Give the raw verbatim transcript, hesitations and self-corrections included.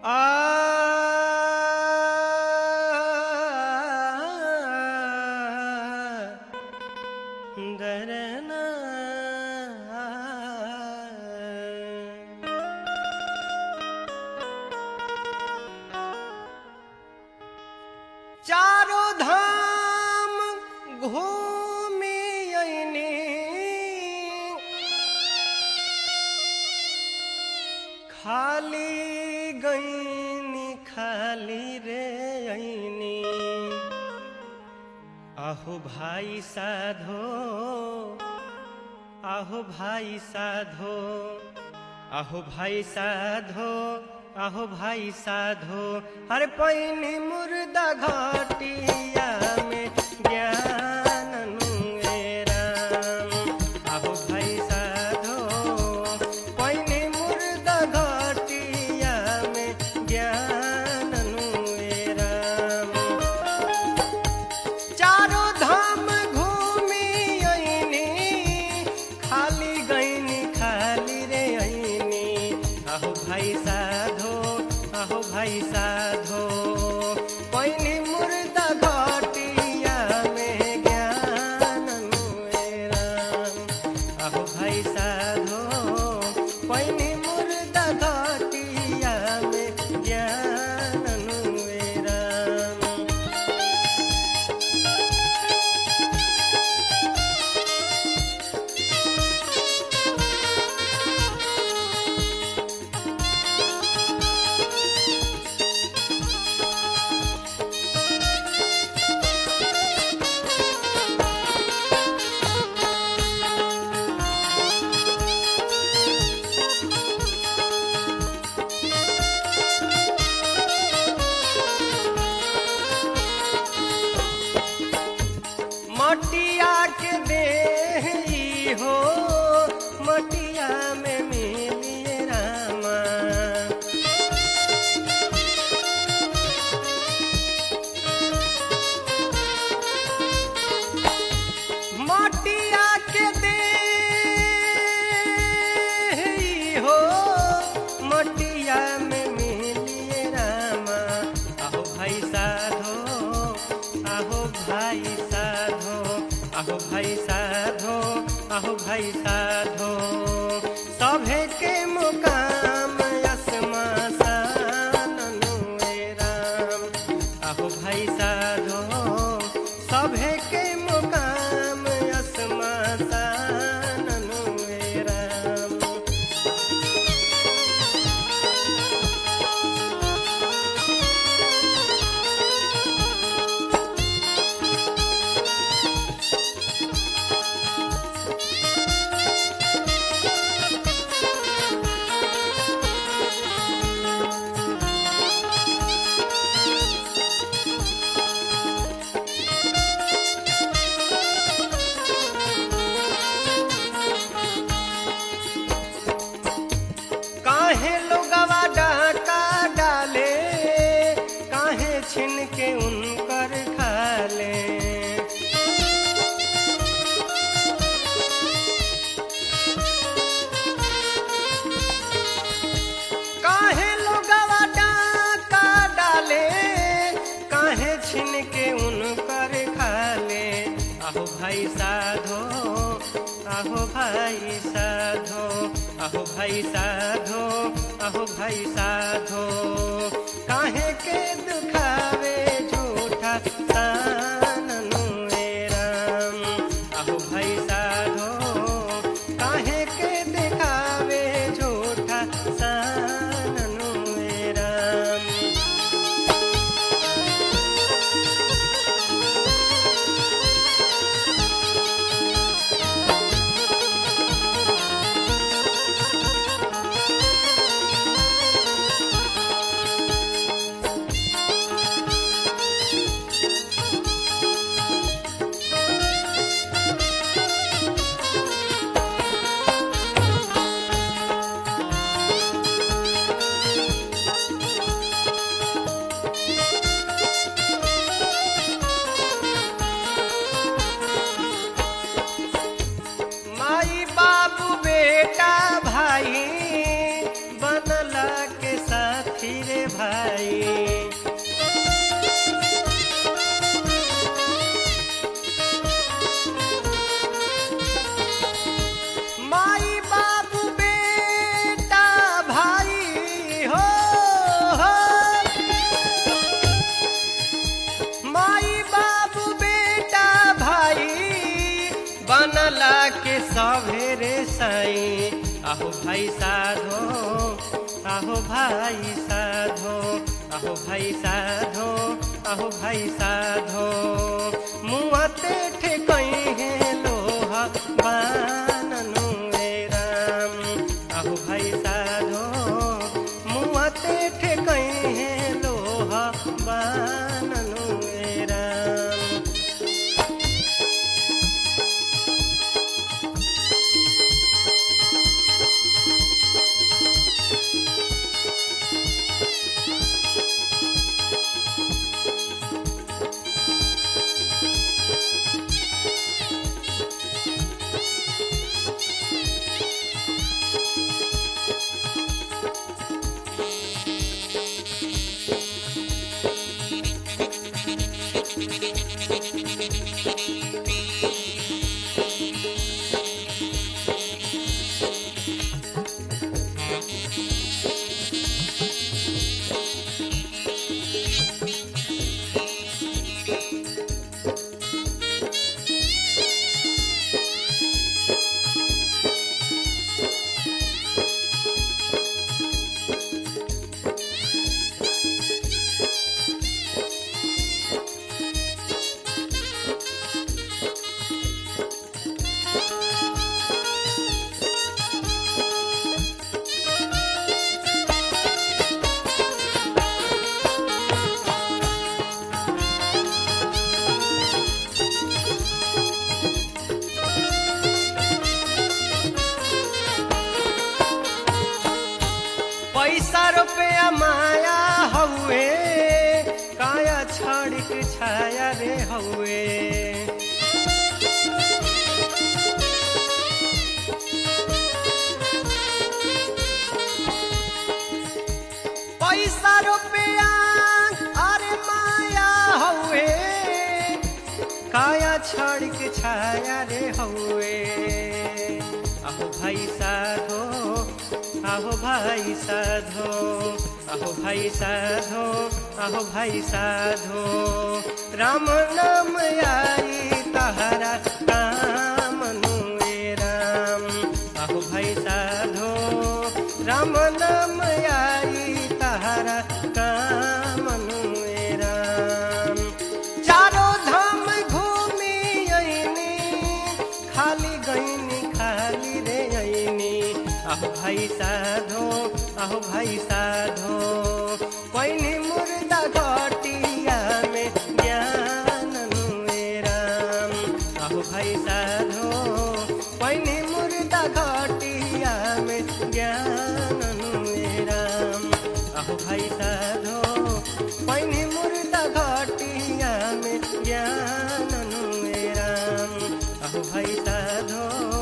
आ दरना चारों धाम घूमी अइनी खाली गईनी खाली रे अइनी आहो भाई साधो आहो भाई साधो आहो भाई साधो आहो भाई साधो हर पैनी मुर्दा घाटिया में ज्ञान राम आहो भाई साधो पैनी मुर्दा घाटिया में ज्ञान राम चारों धाम घूमी अइनी खाली गईनी खाली रे अइनी आहो भाई साधो आहो भाई साधो पैनी मुर्दा घाटिया में ज्ञान राम आहो भाई साधो पैनी मुर्दा घाटिया में ज्ञान राम मटिया के देही हो मटिया में मिलिए रामा मटिया के देही हो मटिया में मिलिए रामा आहो भाई साधो आहो भाई साधो आहो भाई साधो आहो भाई साधो सभे के मुकाम असमासान राम आहो भाई साधो सभे के मुकाम असमासान राम काहे लोगवा डाका डाले काहे छिन के उनकर खाले काहे लोगवा डाका डाले काहे छिन के उनकर खाले आहो भाई साधो आहो भाई साधो आहो भाई साधो आहो भाई साधो काहे के दुखावे झूठा सान राम आहो भाई साधो काहे के दिखावे झूठा सान राम साई। आहो भाई साधो आहो भाई साधो आहो भाई साधो आहो भाई साधो मुआते ठेकई है लोहा बाननु ए राम। आहो भाई साधो मुआते ठेकई है लोहा बाननु ए राम। पैसा रुपया माया हउए काया छड़िक छाया रे हउए। पैसा रुपया अरे माया हउए काया छड़िक छाया रे हउए। आहो भाई साधो आहो भाई साधो आहो भाई साधो आहो भाई साधो राम नाम आई तहरा काम नुए राम। आहो भाई साधो राम नाम आई तहरा काम नुए राम। चारों धाम घूमी अइनी खाली गईनी खाली रे अइनी। आहो भाई साधो आहो भाई साधो कोइनी मुर्दा घटिया में ज्ञान नुए राम। आहो भाई साधो कोइनी मुर्दा घटिया में ज्ञान नुए राम। आहो भाई साधो कोइनी मुर्दा घटिया में ज्ञान नुए राम। आहो भाई साधो